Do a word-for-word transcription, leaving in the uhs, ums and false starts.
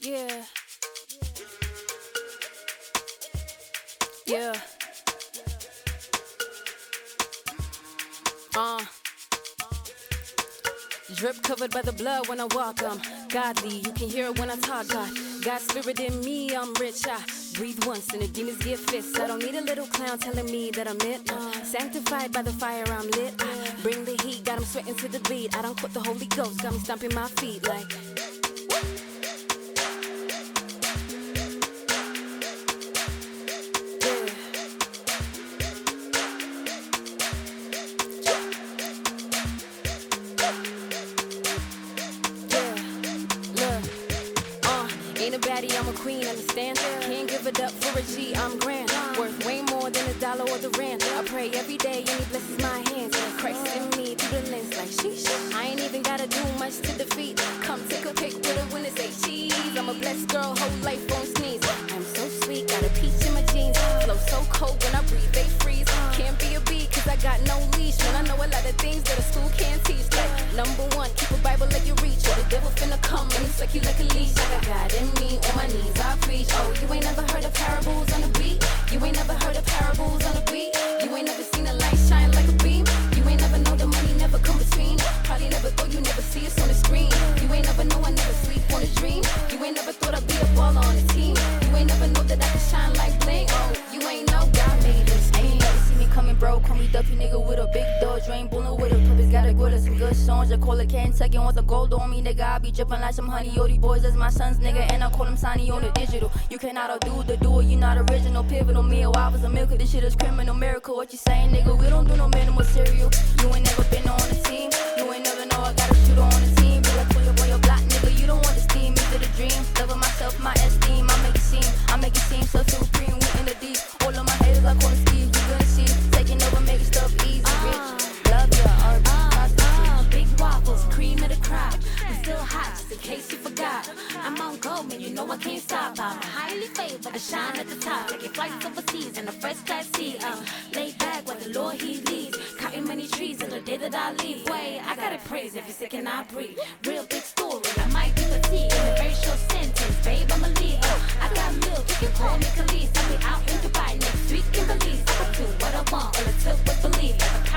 Yeah. Yeah. Uh. Drip covered by the blood when I walk. I'm godly. You can hear it when I talk. God, God's spirit in me. I'm rich. I breathe once and the demons get fists. I don't need a little clown telling me that I'm it. Uh, sanctified by the fire, I'm lit. I bring the heat. Got 'em sweating to the beat. I don't quit the Holy Ghost. Got me stomping my feet like. Ain't a baddie, I'm a queen, understand? Can't give it up for a G, I'm grand. Worth way more than a dollar or the rand. I pray every day and he blesses my hands. Christ in me through the lens like sheesh. I ain't even gotta do much to defeat. Come take a pic with her when it's say cheese. I'm a blessed girl, whole life on sneeze. I'm so sweet, got a peach in my jeans. Flow so cold when I breathe, they freeze. Can't be a bee cause I got no leash. Man, I know a lot of things that a school can't teach. Like number one, keep a Bible like you reach. Or the devil finna come and suck you like a leash. I got God in me, on my knees I preach. Oh, you ain't never heard of parables on the beat. You ain't never heard of parables on the beat. You ain't never seen a light shine like a beam. You ain't never know the money never come between. Probably never thought you never see us on the screen. You ain't never know I never sleep on a dream. You ain't never thought I'd be a baller on the team. You ain't never know that I can shine like bling. Oh, you ain't know God made this game. Never see me coming, bro. Call me Duffy nigga with a big dog. Drain bullet with a purpose. Gotta go to some good songs. I call it Kentucky want the gold on me, nigga. I be dripping like some honey. Yo, these boys is my sons, nigga. And I call them Sonny on the digital. You cannot outdo the duel. You not original, pivotal meal. I was a milk. This shit is criminal miracle. What you saying, nigga? We don't do no minimal cereal. You ain't never been on the team. You ain't never know I got a shooter on the team. Be like, pull your boy, your block, nigga. You don't want the steam. Into the dream. Loving myself, my esteem. I make it seem. I make it seem so supreme. We in the deep. All of my haters, I call them Steve. You gonna see. Taking over, making stuff easy. Rich. Love ya. R B. Uh, big waffles, cream of the crop. I'm still hot, just in case you forgot. I'm on go, man, you know I can't stop. I'm highly favored, I shine at the top. Taking flights overseas in a first class seat. Uh, lay back while the Lord he leads. Cutting many trees till the day that I leave. Wait, I gotta praise every second I breathe. Real big story, I might be petite in a very short sentence. Babe, I'm a lead. Uh, I got milk, you can call me Khalees. I'll be out in Dubai next week in Belize. I can do what I want, all it took was believe.